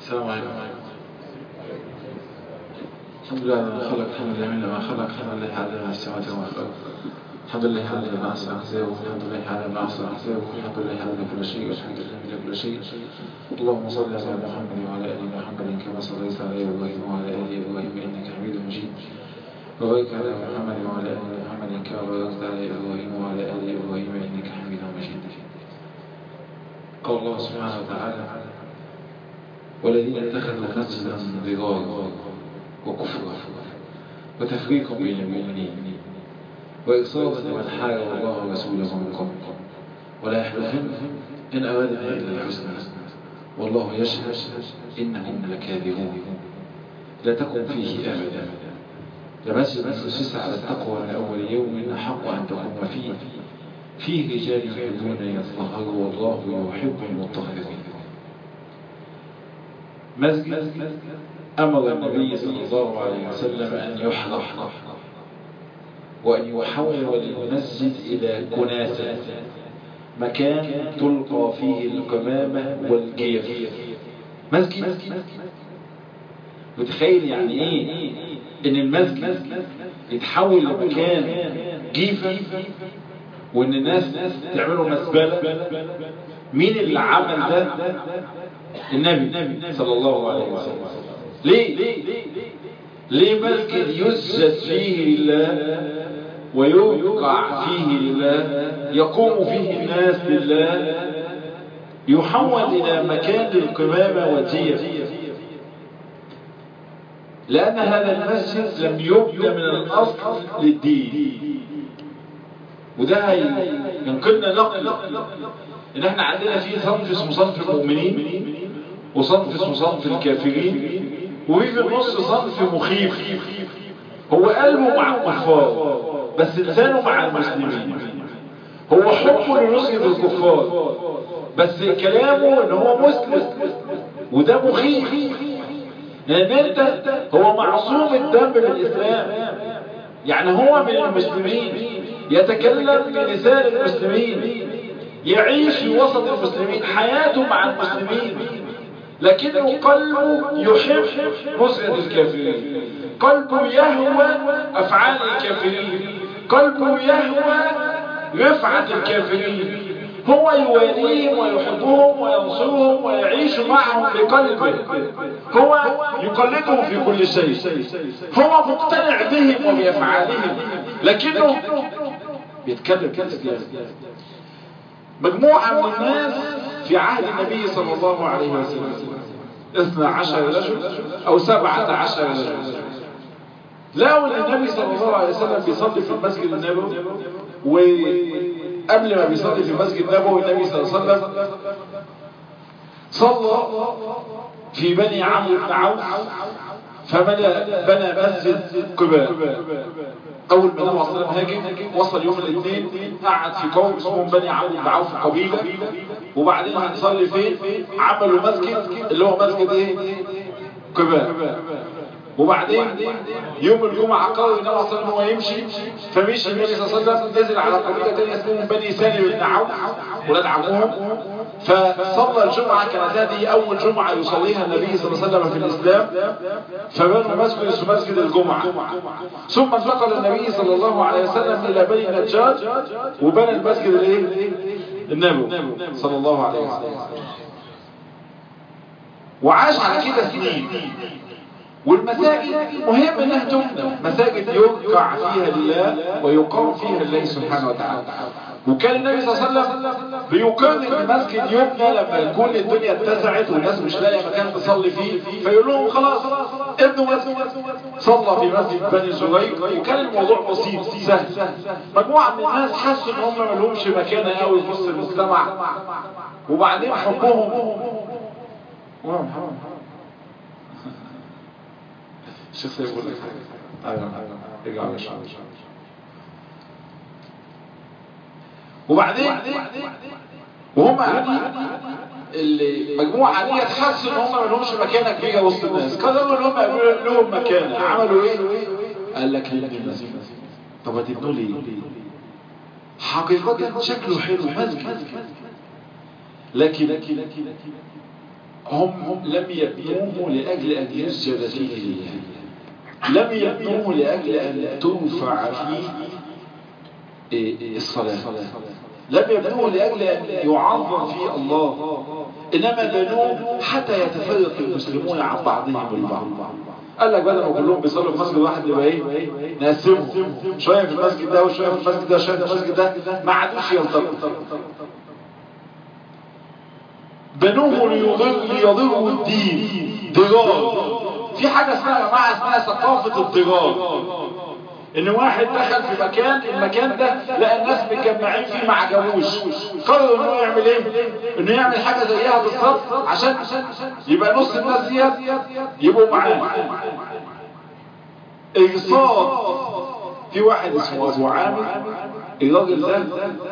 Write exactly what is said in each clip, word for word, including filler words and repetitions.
السلام عليكم. الحمد لله على ما خلق، الحمد لله من ما خلق، الحمد لله على ما السماوات والأرض، الحمد لله على ما أحسن أحزابه، الحمد لله على ما أحسن أحزابه، الحمد لله على كل شيء، والحمد لله على كل شيء. اللهم صل على محمد وعلى آل محمد كما صليت على إبراهيم وعلى آل إبراهيم إنك حميد مجيد. وبارك على محمد وعلى آل محمد كما باركت على إبراهيم وعلى آل إبراهيم إنك حميد مجيد. قال الله سبحانه وتعالى: والذين اتخذوا مسجدا ضرارا وكفرا وتفريقا بين المؤمنين وإصابة من حارب الله ورسوله من قبل ولا يحلفن إن أرادنا إلا الحسنى والله يشهد إنهم لكاذبون. لا تقم فيه أبدا، لمسجد أسس على التقوى من أول يوم أحق أن تقوم فيه فيه رجال يحبون أن يتطهروا والله يحب المطهرين. مسجد أمر النبي صلى الله عليه وسلم أن يحرق وأن يحول المسجد إلى كناسة، مكان تلقى فيه القمامة والجيف. مسجد متخيل يعني إيه إن المسجد يتحول لمكان جيفة وإن الناس تعملوا مسبلة؟ مين اللي عمل ده؟ النبي صلى الله عليه وسلم. ليه؟ ليه مسجد يسجد فيه لله ويوقع فيه لله يقوم فيه الناس لله يحول إلى مكان للقمامة والجيف؟ لأن هذا المسجد لم يبنى من الأصل للدين. وده ينقلنا نقل إن احنا عندنا فيه صنف اسمه صنف المؤمنين وصنف اسمه صنف الكافرين، وفي في النص صنف مخيف هو قلبه مع الكفار بس لسانه مع المسلمين. هو حبه لنصرة الكفار بس كلامه ان هو مسلم، وده مخيف لان انت هو معصوم الدم بالاسلام، يعني هو من المسلمين يتكلم بلسان المسلمين يعيش في وسط المسلمين حياته مع المسلمين، لكنه قلبه يحب نصرة الكافرين، قلبه يهوى أفعال الكافرين، قلبه يهوى رفعة الكافرين. هو يواليهم ويحبهم وينصرهم ويعيش معهم بقلبه، هو يقلدهم في كل شيء، هو مقتنع بهم وبأفعالهم لكنه بيتكلم كالإسلام. مجموعة من الناس في عهد النبي صلى الله عليه وسلم اثنى عشر رجل او سبعة عشر رجل لقوا ان النبي صلى الله عليه وسلم بيصلي في المسجد النبوي، وقبل ما بيصلي في المسجد النبوي النبي صلى الله عليه وسلم صلى في بني عمرو بن عوف فبنى مسجد قباء. اول ما النبي صلى الله عليه وسلم هاجم وصل يوم الاثنين قعد في قوم اسمهم بني عمرو بن عوف قبيله، وبعدين هنصلي فين؟ عملوا مسجد اللي هو مسجد ايه؟ قباء. وبعدين يوم الجمعه قرر النبي صلى الله عليه وسلم هو يمشي، فمشي النبي صلى الله عليه وسلم نزل على قبيله ثانيه اسمهم بني سالم بن عوف ولاد عمهم، فصلى الجمعه كانت هذه اول جمعه يصليها النبي صلى الله عليه وسلم في الاسلام، فبنوا مسجد اسمه مسجد الجمعه. ثم انتقل النبي صلى الله عليه وسلم الى بني النجار وبنى المسجد الايه؟ النبوي صلى الله عليه وسلم، وعاش على كده سنين. والمساجد مهم انها تبنى، مساجد يركع فيها لله ويقام فيها لله سبحانه وتعالى. وكان النبي صلى الله عليه وسلم بيقرر ان المسجد يبنى لما يكون الدنيا اتسعت والناس مش لاقيه مكان تصلي فيه، فيقول لهم خلاص ابنوا مسجد. صلى في مسجد بني زريق وكان الموضوع بسيط سهل. مجموعه من الناس حسوا ان هم ما لهمش مكانه قوي في وسط المجتمع، وبعدين حبهم الشيخ سيف يقول لك ايوه ارجع على الشعر. وبعدين وهم قاعدين المجموعه دي حسوا ان هم ما لهمش مكانه كبيره وسط الناس، قرروا ان هم يعملوا لهم مكانه. عملوا ايه؟ قال لك هنبني مسجد. طب هتبنوا ليه؟ حقيقه شكله حلو مسجد، لكن هم لم يبنوه لأجل أن يسجد فيه لله، لم يبنوه لأجل أن ترفع فيه الصلاة، لم يبنوه لأجل أن يعظم فيه الله، إنما بنوه حتى يتفرق المسلمون عن بعضهم البعض. قال لك بدل ما كلهم بيصلوا في مسجد واحد يبقى ايه؟ نقسمهم شويه في المسجد ده وشويه في المسجد ده وشويه في المسجد ده، ما عادوش يلتقوا. بنوه ليضروا الدين ضرار. في حاجه اسمها يا جماعه اسمها ثقافه الضرار، ان واحد دخل في مكان، المكان ده لقى الناس متجمعين فيه ما عجبوش، قرر انه يعمل ايه؟ انه يعمل حاجه زيها بالظبط عشان يبقى نص الناس ديت يبقوا معاه. اقصاد في واحد اسمه ابو عامر، الراجل ده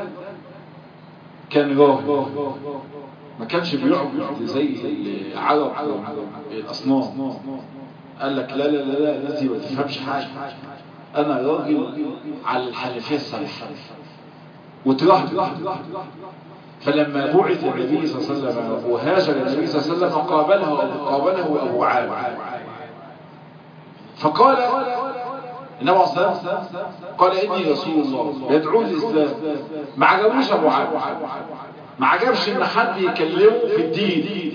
كان راهب، ما كانش بيعبد زي العرب الاصنام. قال لك لا لا لا لا الناس دي ما تفهمش حاجه، انا راجل على الحنفيه السمحه وترهب. فلما بعث النبي صلى الله عليه وسلم وهاجر النبي صلى الله عليه وسلم قابله قابله ابو عامر، فقال النبي صلى الله عليه وسلم قال اني رسول الله يدعو الاسلام. ما عجبوش ابو عامر، ما عجبش ان حد يكلمه في الدين،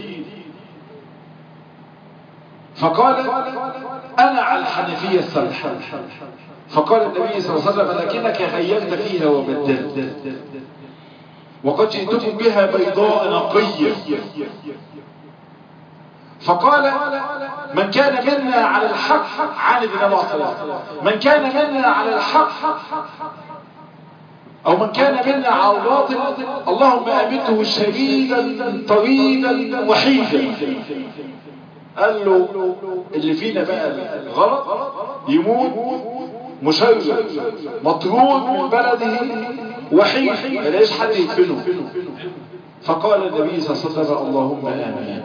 فقال انا على الحنفيه السمحه. فقال النبي صلى الله عليه وسلم لكنك غيرت فيها وبدلت، وقد جئتكم بها بيضاء نقيه. فقال من كان منا على الحق عاند النبي صلى الله عليه وسلم، من كان منا على الحق او من كان منا على الباطل اللهم امته شديدا طريدا وحيدا. قال له اللي فينا بقى غلط يموت مشرد مطرود من بلده وحيد ما يلاقيش حد يدفنه. فقال النبي صلى الله عليه وسلم اللهم امين.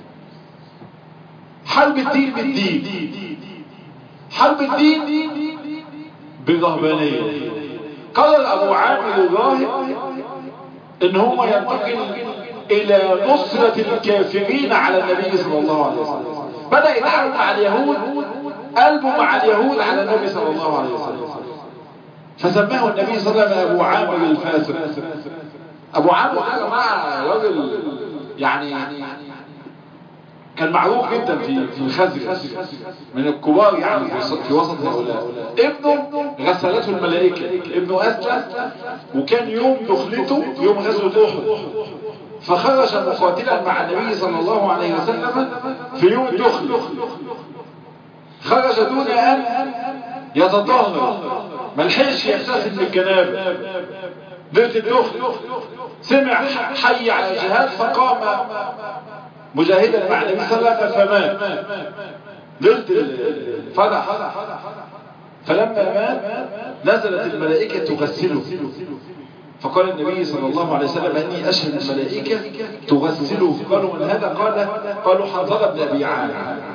حرب الدين بالدين، حرب الدين بالرهبانيه. قرر ابو عامر الراهب ان هو ينتقل الى نصرة الكافرين على النبي صلى الله عليه وسلم. بدأ يتعامل مع اليهود، قلبه مع اليهود على النبي صلى الله عليه وسلم، فسماه النبي صلى الله عليه وسلم ابو عامر الفاسق. ابو عامر ده يا جماعه راجل يعني كان معروف جدا في في الخزرج، من الكبار يعني في وسط هؤلاء. ابنه غسلته الملائكه، ابنه اسلم وكان يوم دخلته يوم غزوه احد، فخرج مقاتلا مع النبي صلى الله عليه وسلم في يوم الدخل، خرج دون ان يتطهر، ما لحقش يغتسل من الجنابه. ليله الدخل سمع حي على الجهاد فقام مجاهدا مع النبي صلى الله عليه وسلم فمات. ليله الفرح فلما مات نزلت الملائكه تغسله، فقال النبي صلى الله عليه وسلم اني اشهد الملائكه تغسله. قالوا من هذا؟ قال قالوا حنظله بن ابي عامر.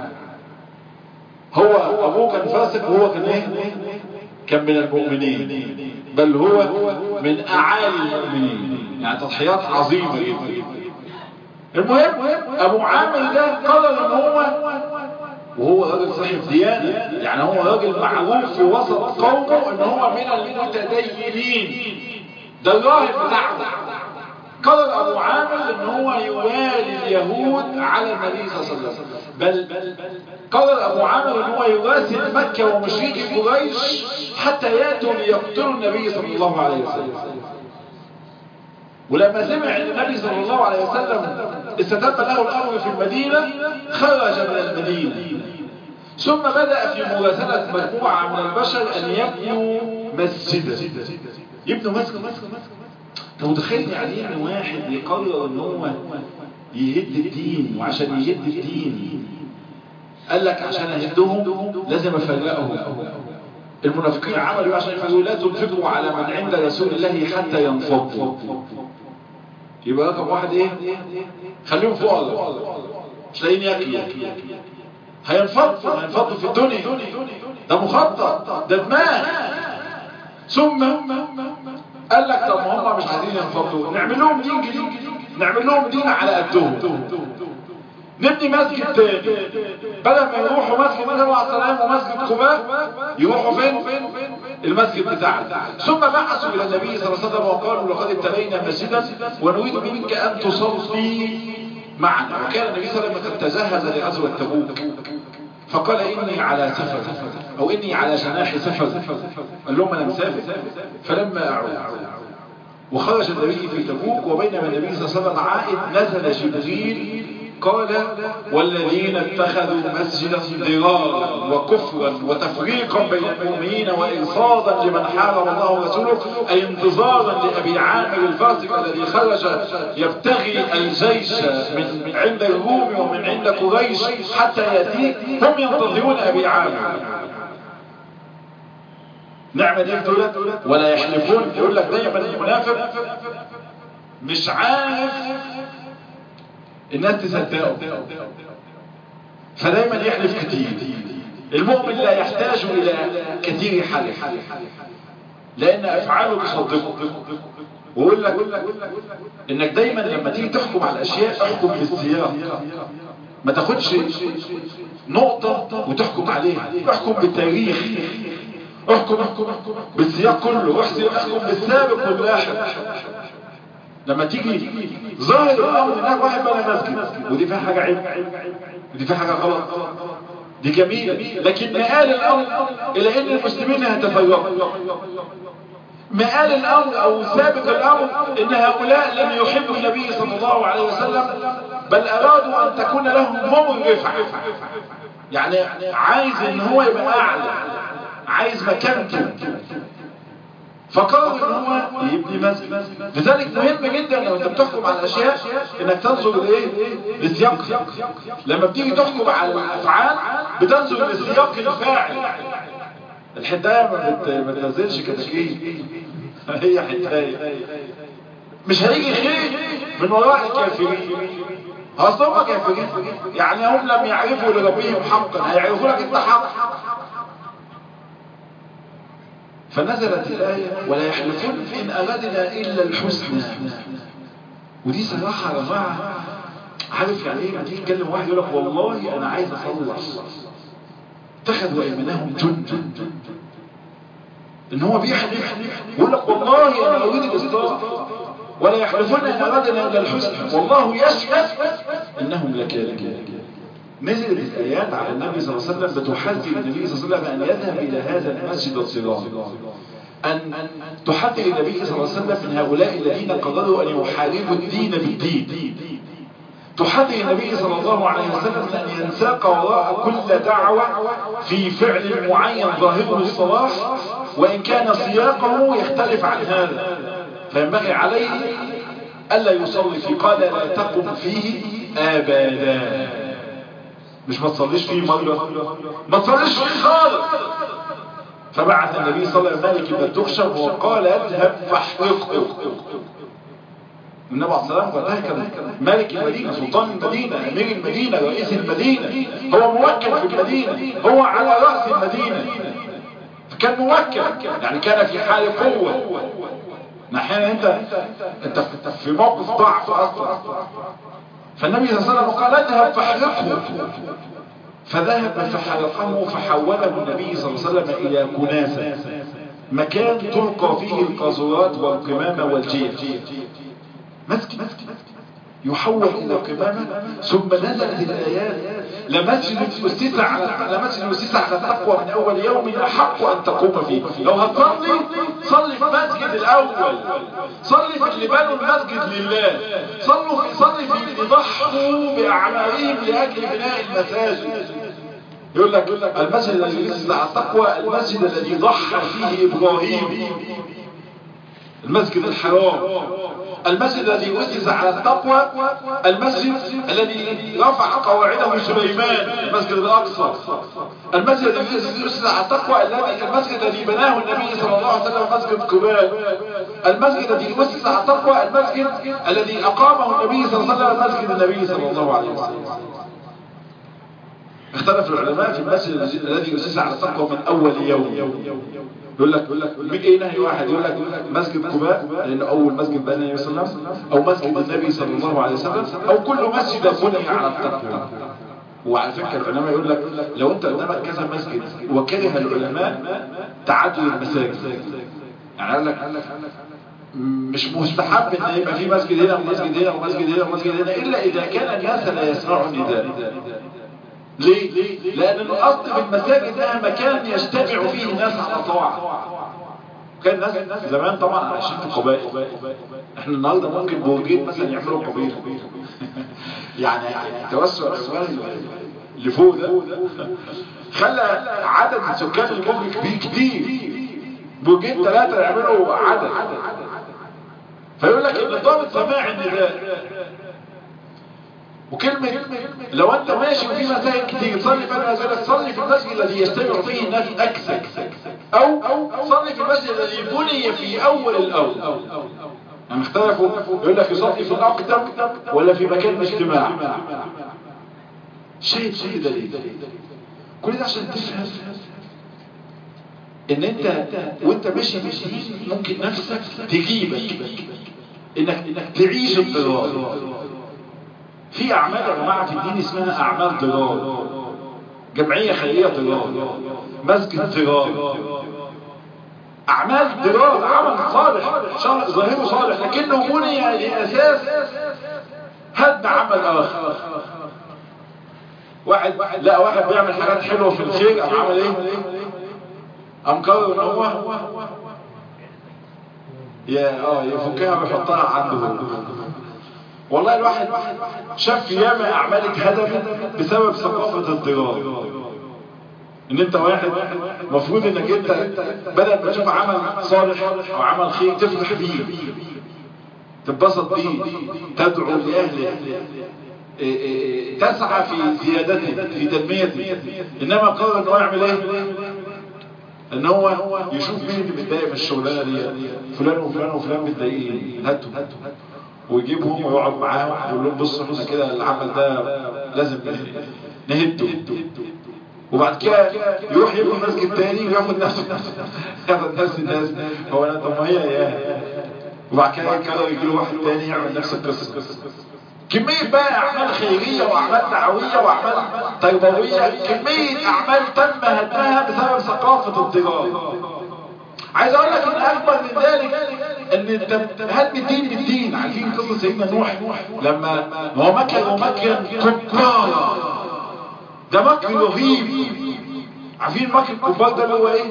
هو ابوه كان فاسق وهو كان ايه؟ كان من المؤمنين، بل هو من اعالي المؤمنين، يعني تضحيات عظيمه جدا. المهم ابو عامر ده قرر ان هو، وهو راجل صاحب ديانه، يعني هو راجل معروف في وسط قومه ان هو من المتدينين، ده الراهب بتاعه. قرر ابو عامر ان هو يوالي اليهود على النبي صلى الله عليه وسلم، بل قرر ابو عامر ان هو يراسل مكه ومشركي قريش حتى ياتوا ليقتلوا النبي صلى الله عليه وسلم. ولما سمع ان النبي صلى الله عليه وسلم استتم له الامر في المدينه خرج من المدينه، ثم بدا في مراسله مجموعه من البشر ان يبنوا مسجدا، يبنوا مسجد. انت متخيل يعني ايه ان واحد يقرر ان هو يهد الدين؟ وعشان يهد الدين قال لك عشان اهدهم لازم افرقهم. المنافقين عملوا عشان يفرقوا لا تنفقوا على من عند رسول الله حتى ينفضوا. يبقى رقم واحد ايه؟ خليهم فوق الله، مش لاقيين ياكلوا، هينفضوا هينفضوا في الدنيا، ده مخطط، ده دماغ. ثم قال لك طب ما هم مش عايزين ينفضوا، نعمل لهم دين جديد، نعمل لهم دين على قدهم. نبني مسجد تاني، بدل ما يروحوا مسجد سبع سلام ومسجد قباء يروحوا فين؟ المسجد بتاعنا. ثم بعثوا الى النبي صلى الله عليه وسلم وقالوا لقد ابتلينا مسجدا ونريد منك ان تصلي معنا. وكان النبي صلى الله عليه وسلم قد تجهز لغزوة تبوك، فقال اني على سفر او اني على جناح سفر، قال لهم انا مسافر. فلما اعود وخرج النبي في تبوك وبينما النبي صلى الله عليه وسلم عائد نزل جبريل قال والذين اتخذوا مسجدا ضرارا وكفرا وتفريقا بين المؤمنين وإرصادا لمن حارب الله ورسوله، أي انتظارا لأبي عامر الفاسق الذي خرج يبتغي الجيش من عند الروم ومن عند قريش حتى يأتي، هم ينتظرون أبي عامر. نعمة دي بتقول ولا يحلفون. يقول لك دايما المنافق مش عارف الناس تصدقه فدايما يحلف كتير. المؤمن لا يحتاج الى كثير حلف لان افعاله تصدقه. ويقول لك انك دايما لما تيجي تحكم على الاشياء احكم بالسياق، ما تاخدش نقطة وتحكم عليها، احكم بالتاريخ، احكم بالسياق كله، احكم بالسابق واللاحق. لما تيجي ظاهر الامر هناك واحد بنى مسجد ودي فيها حاجه عيب ودي فيها حاجه غلط، دي جميله، لكن مآل الامر الى ان المسلمين هيتفرقوا. مآل الامر او سابق الامر ان هؤلاء لم يحبوا النبي صلى الله عليه وسلم، بل ارادوا ان تكون لهم هم الرفعه. يعني عايز ان هو يبقى اعلى، عايز مكانته، فقرر ان هو يبني مسجد. لذلك مهم جدا لو انت بتحكم على الاشياء انك تنظر لايه؟ لسياقها. لما بتيجي تحكم على الافعال بتنظر لسياق الفاعل. الحدايه ما بتنزلش كتاكيت، هي حدايه. مش هيجي خير من وراء الكافرين، اصل هم كافرين يعني هم لم يعرفوا لربهم حقا، هيعرفوا لك انت حق. فنزلت الآية ولا يحلفون إن أردنا إلا الحسنى. ودي صراحة يا جماعة، عارف يعني ايه؟ ما تيجي تكلم واحد يقول لك والله أنا عايز أصلح، اتخذوا أيمانهم جنة، إن هو بيحلف يقول لك والله أنا أريد الإصلاح. ولا يحلفون إن أردنا إلا الحسنى والله يشهد إنهم لكاذبون. نزلت الآيات على النبي صلى الله عليه وسلم بتحذر النبي صلى الله عليه وسلم أن يذهب إلى هذا المسجد الصغار، أن تحذر النبي صلى الله عليه وسلم من هؤلاء الذين قرروا أن يحاربوا الدين بالدين. تحذر النبي صلى الله عليه وسلم أن ينساق وراء كل دعوة في فعل معين ظاهره الصلاح وإن كان سياقه يختلف عن هذا، فينبغي عليه ألا يصلي فيه. قال لا تقم فيه أبدا، مش ما تصليش فيه مرة، ما تصليش فيه خالص. فبعث النبي صلى الله عليه وسلم مالك بن دخشم وقال اذهب فاحرقه. النبي عليه الصلاة والسلام وقتها كان مالك المدينة، سلطان المدينة، امير المدينة، رئيس المدينة، هو موكل في المدينة، هو على رأس المدينة، فكان موكل يعني كان في حال قوة. احيانا انت انت في موقف ضعف اصلا. فالنبي صلى الله عليه وسلم قال اذهب فاحرقه، فذهب فحرقه فحوله النبي صلى الله عليه وسلم الى كناسة، مكان تلقى فيه القاذورات والقمامة والجيف. مسجد يحول الى قمامة. ثم نزلت الايات لمسجد أسس على لمسجد أسس على التقوى من اول يوم احق ان تقوم فيه. لو هتصلي صلي في مسجد الاول، صلي في اللي بنوا المسجد لله، صلوا في صلي في اللي ضحوا باعمالهم لاجل بناء المساجد. يقول لك المسجد الذي أسس على التقوى المسجد الذي ضحى فيه ابراهيم، المسجد الحرام، المسجد الذي أسس على التقوى المسجد الذي رفع قواعده سليمان، المسجد الأقصى، المسجد الذي أسس على التقوى الذي المسجد الذي بناه النبي صلى الله عليه وسلم مسجد قباء، المسجد الذي أسس على التقوى المسجد الذي أقامه النبي صلى الله عليه وسلم مسجد النبي صلى الله عليه وسلم. اختلف العلماء في المسجد الذي أسس على التقوى من أول يوم. يقول لك ايه نهي واحد، يقول لك مسجد قباء لأنه أول مسجد بنى النبي صلى الله عليه وسلم، أو مسجد النبي صلى الله عليه وسلم، أو كل مسجد بني على التقوى. وعلى فكرة العلماء يقول لك لو أنت قدامك كذا مسجد وكره العلماء تعدد المساجد، يعني قال لك مش مستحب ان يبقى في مسجد هنا ومسجد هنا ومسجد هنا ومسجد هنا الا اذا كان الناس لا يسمعوا النداء. ليه؟ لان الاصل في المساجد انها مكان يجتمع فيه الناس على طاعه. كان الناس زمان طبعا عايشين في قبائل، احنا النهارده ممكن برجين مثلا يعملوا قبيله يعني توسع العمال اللي فوق ده خلى عدد سكان البرج كبير كتير، برجين ثلاثه يعملوا عدد. فيقول لك النظام السماع النداء. وكلمة لو انت ماشي وفي مساجد كتير صلي في المسجد، صلي في المسجد الذي يجتمع فيه الناس اكثر، او صلي في المسجد الذي بني في اول الاول. يعني اختلفوا، يقول لك يصلي في الاقدم ولا في مكان الاجتماع. شيء شيء دليل. كل ده عشان تفهم ان انت وانت ماشي ماشي ممكن نفسك تجيبك انك انك تعيش الضرار. في اعمال يا جماعه في الدين اسمها اعمال ضرار، جمعيه خيريه ضرار، مسجد ضرار، اعمال ضرار، عمل صالح ظاهره صالح لكنه بني لاساس هدم عمل اخر. واحد لا واحد بيعمل حاجات حلوه في الخير، قام عمل ايه؟ قام قرر ان هو يا اه يفكها ويحطها عنده. والله الواحد شاف ياما اعمال اتهدمت بسبب ثقافه الضرار. ان انت واحد مفروض انك انت بدل ما تشوف عمل صالح او عمل خير تفرح بيه، تتبسط بيه، تدعو لاهله، تسعى في زيادته في تنميته. انما قرر ان هو يعمل ايه؟ ان هو يشوف مين اللي متضايق من الشغلانه دي، فلان وفلان وفلان متضايقين، هاتهم ويجيبهم ويقعد معاهم ويقول لهم بصوا احنا كده العمل ده لازم نهده. وبعد كده يروح يبني مسجد تاني وياخد نفس ياخد نفس الناس. هو انا طب ما هي اياها. وبعد كده يكرر يجي له واحد تاني يعمل نفس القصه. كميه بقى اعمال خيريه واعمال دعويه واعمال تربويه، كميه اعمال تم هدمها بسبب ثقافه الضرار. عايز اقول لك ان اكبر من ذلك ان انت هدم الدين بالدين. عارفين قصه سيدنا نوح لما هو مكر ومكر كبار، ده مكر رهيب. عارفين مكر الكبار ده اللي هو ايه؟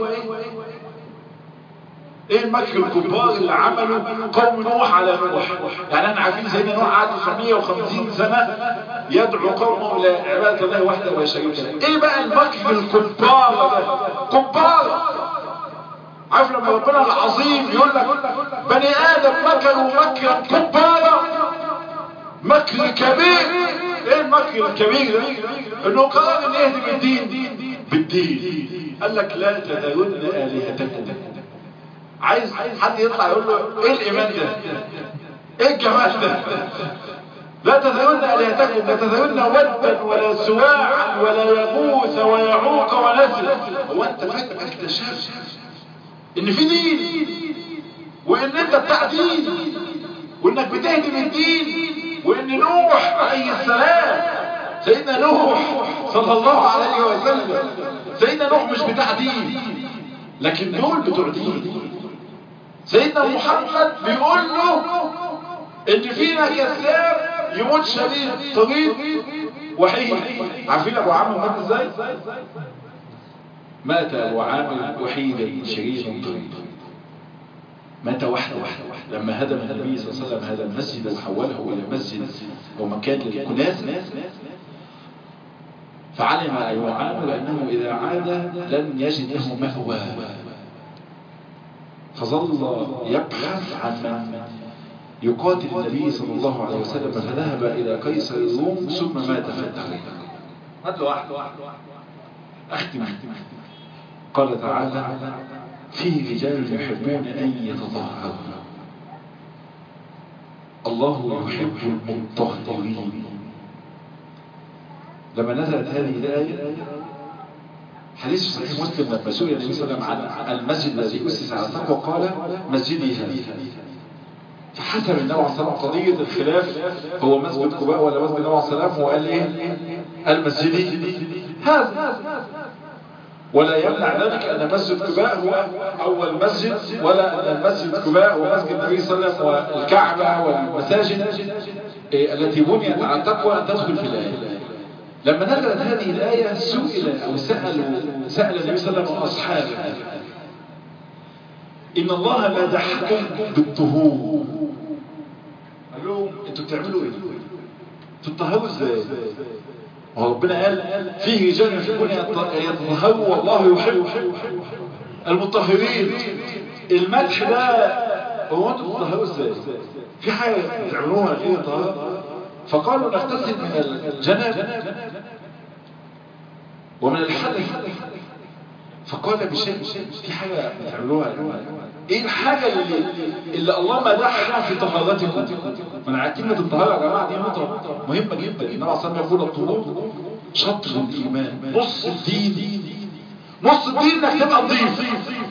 ايه المكر الكبار اللي عمله قوم نوح على نوح؟ يعني احنا عارفين سيدنا نوح قعد تسعمية وخمسين سنه يدعو قومه الى عباده الله وحده ولا شريك له. ايه بقى المكر الكبار ده؟ كبار. عارف لما ربنا العظيم يقول لك بني ادم مكروا مكرا كبارا، مكر كبير. ايه المكر الكبير ده؟ انه قرر ان يهدم الدين بالدين. قال لك لا تذرن الهتكم. عايز حد يطلع يقول له ايه الايمان ده؟ ايه الجمال ده؟ لا تذرن الهتكم، لا تذرن ودا ولا سواعا ولا يغوث ويعوق ونسر. هو انت فجأة اكتشفت ان في دين وان انت بتاع دين وانك بتهدم الدين، وان نوح عليه السلام سيدنا نوح صلى الله عليه وسلم سيدنا نوح مش بتاع دين لكن دول بتوع دين. سيدنا محمد بيقول له ان فينا كذاب يموت شديد طريق وحيد. عارفين ابو عامر مات ازاي؟ مات ابو عامر وحيدا شريدا طريقا، مات وحده لما هدم النبي صلى الله عليه وسلم هذا المسجد وحوله الى مسجد او مكان للكناس. فعلم ابو عامر انه اذا عاد لن يجد له مأوى، فظل يبحث عن من يقاتل النبي صلى الله عليه وسلم، فذهب الى قيصر الروم ثم مات في الطريق. مات لوحده. اختم. قال تعالى فيه رجال يحبون ان يتطهروا، الله يحب المطهرين. لما نزلت هذه الآية، حديث صحيح مسلم لما سئل النبي صلى الله عليه وسلم عن المسجد الذي أسس على التقوى قال مسجدي هذا. فحسب النبي عليه الصلاة والسلام قضية الخلاف هو مسجد قباء ولا مسجد النبي عليه الصلاة والسلام، وقال ايه؟ المسجدي هذا. ولا يمنع ذلك أن مسجد قباء هو أول مسجد، ولا أن مسجد قباء ومسجد النبي صلى الله عليه وسلم والكعبة والمساجد التي بنيت على التقوى أن تدخل في الآية. لما نزلت هذه الآية سئل أو سأل سأل النبي صلى الله عليه وسلم أصحابه إن الله مدحكم بالطهور، قال لهم أنتوا بتعملوا إيه؟ تطهروا إزاي؟ وربنا قال فيه رجال يحبون يتطهروا والله يحب المطهرين. المدح ده هو أنتوا بتطهروا إزاي؟ في حاجة بتعملوها غير الطهارة؟ فقالوا نغتسل من الجنابة ومن الحدث. فقال بشيء في حاجة بتعملوها، ايه الحاجة اللي, اللي الله مدحها في طهارتكم؟ من كلمة الطهارة يا جماعة دي نقطة مهمة جدا. النبي عليه الصلاة والسلام يقول الطهور شطر الإيمان، نص الدين. نص الدين انك تبقى نظيف،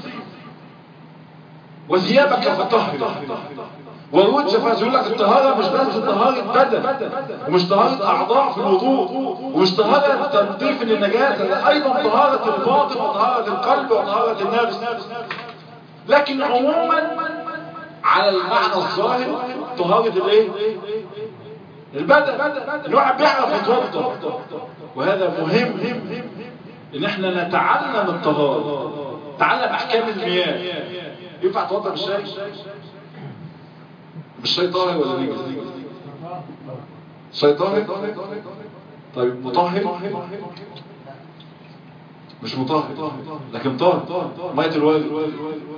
وثيابك فطهر والوجه. فيقول لك الطهارة مش بس طهارة بدن، ومش طهارة أعضاء في الوضوء، ومش طهارة تنظيف للنجاسة، أيضا طهارة الباطن وطهارة القلب وطهارة النفس. لكن عموما على المعنى الظاهر طهارة الايه؟ البدن. الواحد بيعرف يتوضا، وهذا مهم ان احنا نتعلم الطهارة، نتعلم احكام المياه. ينفع توضا بالشاي؟ بالشاي طاهر ولا نجس؟ شاي طاهر؟ طيب مطهر؟ مش مطهر لكن طاهر. مية الوالد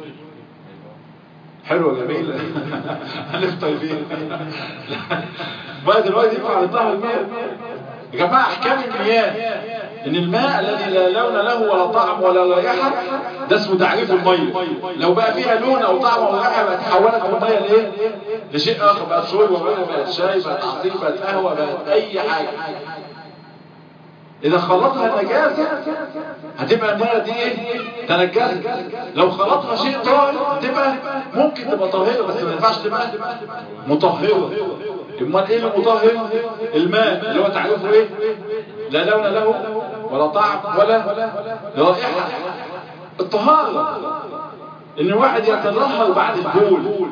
حلوة جميلة هنفطر فيها. مية الوالد ينفع يطهر المياه يا جماعة. احكام المياه ان الماء الذي لا لون له ولا طعم ولا رائحة ده اسمه تعريف المية. لو بقى فيها لون او طعم او رائحة بقت تحولت المية لايه؟ لشيء اخر، بقت شوربة بقى، بقت شاي، بقت عصير، بقت قهوة، بقت اي حاجة. اذا خلطها نجاسة هتبقى المية دي ايه؟ تنجست. لو خلطها شيء طاهر هتبقى ممكن تبقى طاهرة، بس ما ينفعش تبقى مطهرة. امال ايه المطهر؟ الماء اللي هو تعريفه ايه؟ لا لون له ولا طعم ولا رائحة. الطهارة ان واحد يتطهر بعد البول،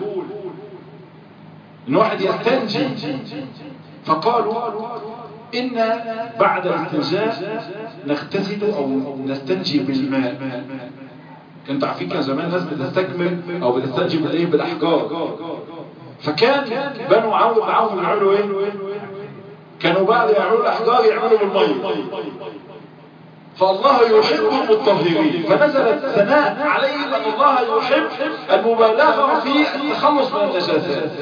ان واحد يستنجي. فقالوا إن بعد الاستنجاء نغتسل أو نستنجي بالماء. كنتوا عارفين كان زمان الناس بتستكمل أو بتستنجي بالإيه؟ بالأحجار. فكان بنو عمرو بن عوف يعملوا إيه؟ كانوا بعد يعملوا الأحجار يعملوا بالمية. فالله يحب المطهرين، فنزلت ثناء عليهم أن الله يحب المبالغة في التخلص من النجاسات.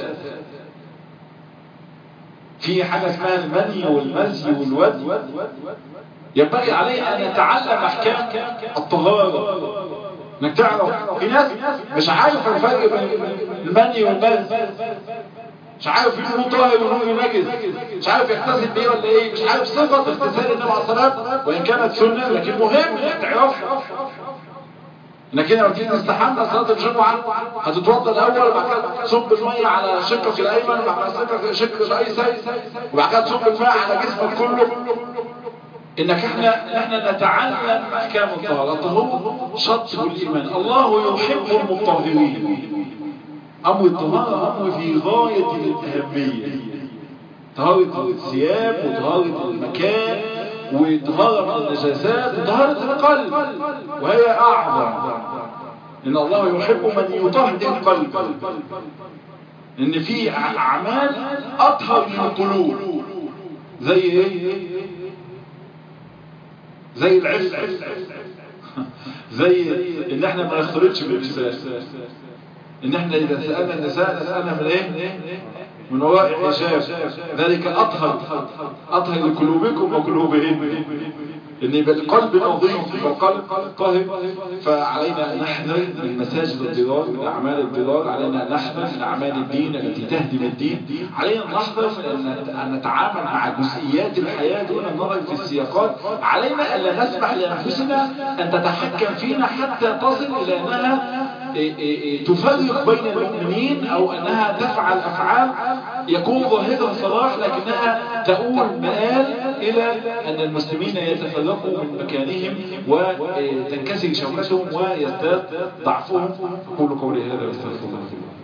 في حاجة اسمها المني والمزي والودي. ينبغي عليه أن يتعلم أحكام الطهارة. انك تعرف في ناس مش عارف الفرق بين المني والمزي، مش عارف يقول طاهر ويقول نجس، مش عارف يغتسل بيه ولا ايه، مش عارف صفة اغتسال النبي عليه الصلاة والسلام وإن كانت سنة، لكن مهم انك تعرفها. انك هنا لما تيجي تستحمى صلاه الجمعه هتتوضا الاول، وبعد كده تصب الميه على شقك الايمن، وبعد كده شقك الايسر، وبعد كده تصب الماء على جسمك كله. انك احنا احنا نتعلم احكام الطهاره. الطهور شطر الايمان. الله يحب المطهرين. امر الطهاره امر في غايه الاهميه. طهاره الثياب وطهاره المكان وطهارة النجاسات وطهارة القلب، وهي أعظم. إن الله يحب من يطهر القلب. إن في أعمال أطهر للقلوب زي إيه؟ زي العفة، زي إن إحنا ما نختلطش بالنساء، إن إحنا إذا سألنا النساء نسألنا من إيه؟ من وراء حجاب. ذلك أطهر أطهر لقلوبكم وقلوبهم. ان يبقى القلب نظيف، يبقى القلب طاهر. فعلينا ان نحذر من مساجد الضرار، من اعمال الضرار، علينا ان نحذر من اعمال الدين التي تهدم الدين، علينا ان نحذر من ان نتعامل مع جزئيات الحياه دون النظر في السياقات، علينا الا نسمح لانفسنا ان تتحكم فينا حتى تصل الى انها تفرق بين المؤمنين، او انها تفعل افعال يكون ظاهرها صلاح لكنها تؤول مآل الى ان المسلمين يتفرقوا من مكانهم وتنكسر شوكتهم ويزداد ضعفهم. قولوا قولي هذا واستغفر الله.